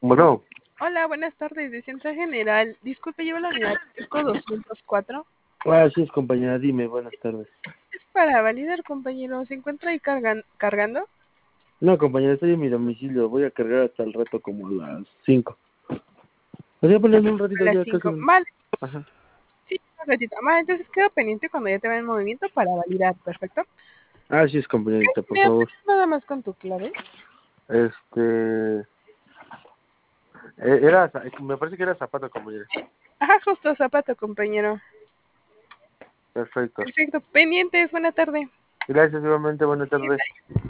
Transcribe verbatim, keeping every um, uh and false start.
Bueno, Hola, buenas tardes, de Centro General. Disculpe, llevo la unidad cinco doscientos cuatro. ah, sí, es compañera, dime, buenas tardes. Es para validar, compañero. ¿Se encuentra ahí cargan cargando? No, compañera, estoy en mi domicilio, voy a cargar hasta el rato como a las cinco. Voy a ponerme un A ratito las ya casi. cinco. Vale, Ajá. sí, un ratito. Vale, entonces quedo pendiente cuando ya te vea en movimiento para validar. Perfecto. Ah, sí, es Ok, compañerita, por ¿me favor. apoyas nada más con tu clave? Este... eh, Era, za- me parece que era zapato, compañera. Ajá, justo, zapato, compañero. Perfecto. Perfecto. Pendientes, buena tarde. Gracias, igualmente, buena tarde.